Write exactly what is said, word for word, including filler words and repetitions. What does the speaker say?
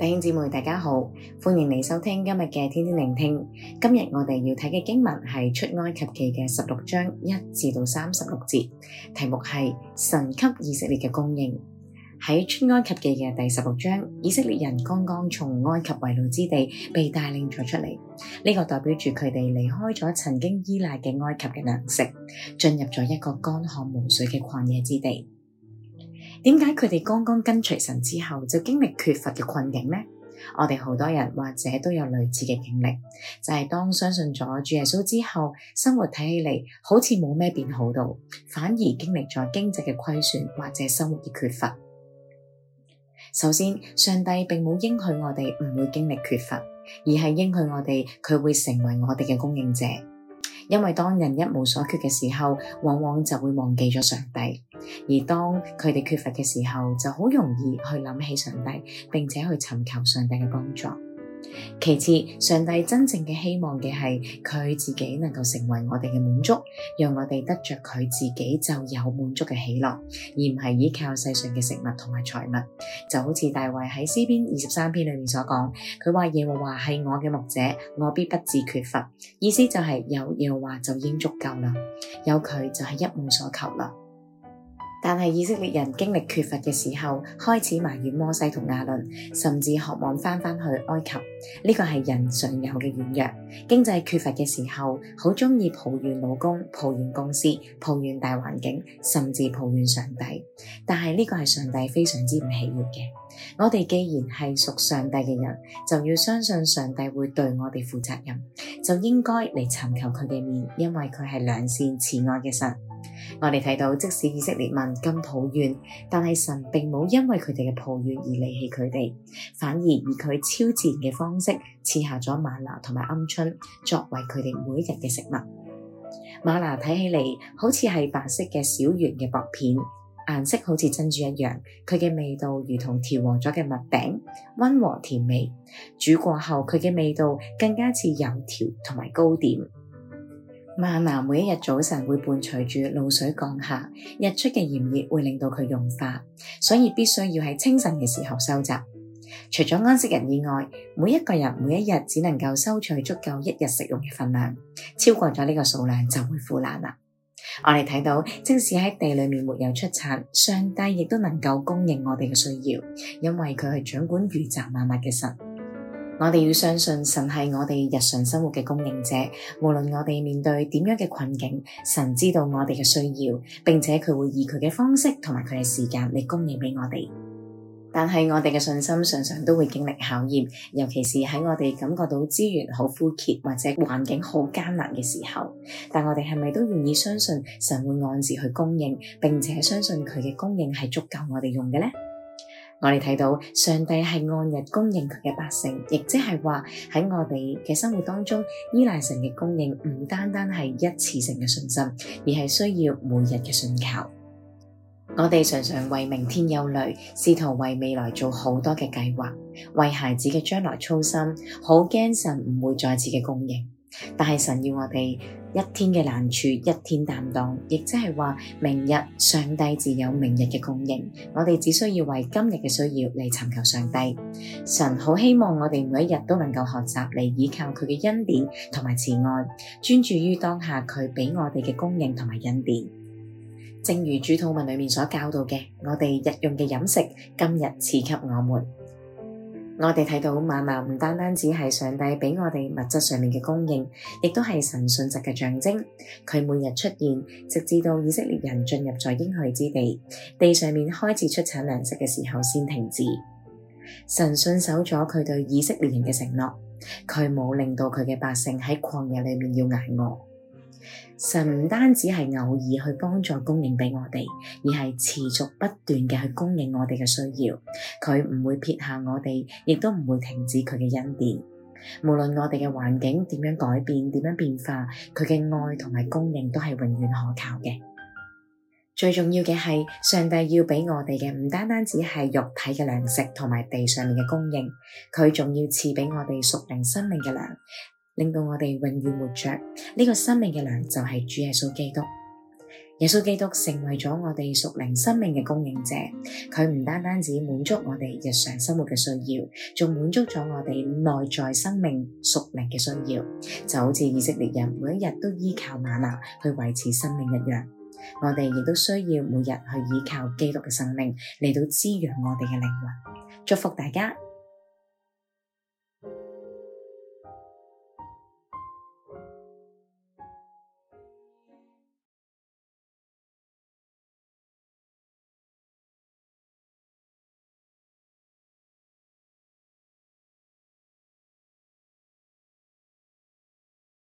弟兄姊妹大家好，歡迎你收聽今日嘅天天聆聽。今日我哋要睇嘅經文係出埃及記嘅十六章一至到三十六節，題目係神給以色列嘅供應。喺出埃及記嘅第十六章，以色列人剛剛從埃及為奴之地被帶領咗出嚟，呢個代表住佢哋離開咗曾經依賴嘅埃及嘅糧食，進入咗一個乾旱無水嘅曠野之地。點解佢哋剛剛跟隨神之後就經歷缺乏嘅困境呢？我哋好多人或者都有類似嘅經歷，就係當相信咗主耶穌之後，生活睇起嚟好似冇咩變好到，反而經歷咗經濟嘅虧損或者生活嘅缺乏。首先，上帝並冇應許我哋唔會經歷缺乏，而係應許我哋佢會成為我哋嘅供應者。因為當人一無所缺嘅時候，往往就會忘記咗上帝；而當佢哋缺乏嘅時候，就好容易去諗起上帝，並且去尋求上帝嘅幫助。其次，上帝真正嘅希望嘅係佢自己能夠成為我哋嘅滿足，讓我哋得着佢自己就有滿足嘅喜樂，而唔係依靠世上嘅食物同埋財物。就好似大衛喺詩篇二十三篇裏面所講，佢話耶和華係我嘅牧者，我必不致缺乏。意思就係有耶和華就已經足夠啦，有佢就係一無所求啦。但係以色列人經歷缺乏嘅時候，開始埋怨摩西同亞倫，甚至渴望翻返去埃及。呢個係人常有嘅軟弱。經濟缺乏嘅時候，好鍾意抱怨老公、抱怨公司、抱怨大環境，甚至抱怨上帝。但係呢個係上帝非常之唔喜悅嘅。我哋既然係屬上帝嘅人，就要相信上帝會對我哋負責任，就應該嚟尋求佢嘅面，因為佢係良善慈愛嘅神。我哋睇到，即使以色列民咁抱怨，但係神並冇因為佢哋嘅抱怨而離棄佢哋，反而以佢超自然嘅方式賜下咗嗎哪同埋鵪鶉作為佢哋每一日嘅食物。嗎哪睇起嚟好似係白色嘅小圓嘅薄片，顏色好似珍珠一樣，佢嘅味道如同調和咗嘅麥餅，溫和甜美。煮過後，佢嘅味道更加似油條同埋糕點。嗎哪每一日早晨會伴隨住露水降下，日出嘅炎熱會令到佢融化，所以必須要喺清晨嘅時候收集。除咗安息日以外，每一個人每一日只能夠收取足夠一日食用嘅份量，超過咗呢個數量就會腐爛啦。我哋睇到，即使喺地裏面沒有出產，上帝亦都能夠供應我哋嘅需要，因為佢係掌管宇宙萬物嘅神。我哋要相信神係我哋日常生活嘅供應者，無論我哋面對點樣嘅困境，神知道我哋嘅需要，並且佢會以佢嘅方式同埋佢嘅時間嚟供應俾我哋。但係我哋嘅信心常常都會經歷考驗，尤其是喺我哋感覺到資源好枯竭或者環境好艱難嘅時候，但我哋係咪都願意相信神會按時去供應，並且相信佢嘅供應係足夠我哋用嘅呢？我哋睇到上帝係按日供應佢嘅百姓，亦即係話喺我哋嘅生活當中，依賴神嘅供應唔單單係一次性嘅信心，而係需要每日嘅信靠。我哋常常為明天憂慮，試圖為未來做好多嘅計劃，為孩子嘅將來操心，好驚神唔會再次嘅供應。但係神要我哋一天嘅難處一天擔當，亦即係話明日上帝自有明日嘅供應，我哋只需要為今日嘅需要嚟尋求上帝。神好希望我哋每一日都能夠學習嚟依靠佢嘅恩典同埋慈愛，專注於當下佢俾我哋嘅供應同埋恩典。正如主禱文裏面所教導嘅，我哋日用嘅飲食今日賜給我們。我哋睇到嗎哪唔單單只係上帝俾我哋物質上面嘅供應，亦都係神信實嘅象徵。佢每日出現，直至到以色列人進入咗應許之地，地上面開始出產糧食嘅時候先停止。神信守咗佢對以色列人嘅承諾，佢冇令到佢嘅百姓喺曠野裏面要挨餓。神唔單止係偶爾去幫助供應俾我哋，而係持續不斷嘅去供應我哋嘅需要。佢唔會撇下我哋，亦都唔會停止佢嘅恩典。無論我哋嘅環境點樣改變、點樣變化，佢嘅愛同埋供應都係永遠可靠嘅。最重要嘅係，上帝要俾我哋嘅唔單單只係肉體嘅糧食同埋地上面嘅供應，佢仲要賜俾我哋屬靈生命嘅糧，令到我哋永遠活着。呢個生命嘅糧就係主耶穌基督。 耶穌基督成為咗我哋屬靈生命嘅供應者，佢唔單單止滿足我哋日常生活嘅需要，仲滿足咗我哋內在生命屬靈嘅需要，就好似以色列人每一日都依靠嗎哪去維持生命一樣，我哋亦都需要每日去依靠基督嘅生命嚟到滋養我哋嘅靈魂。祝福大家。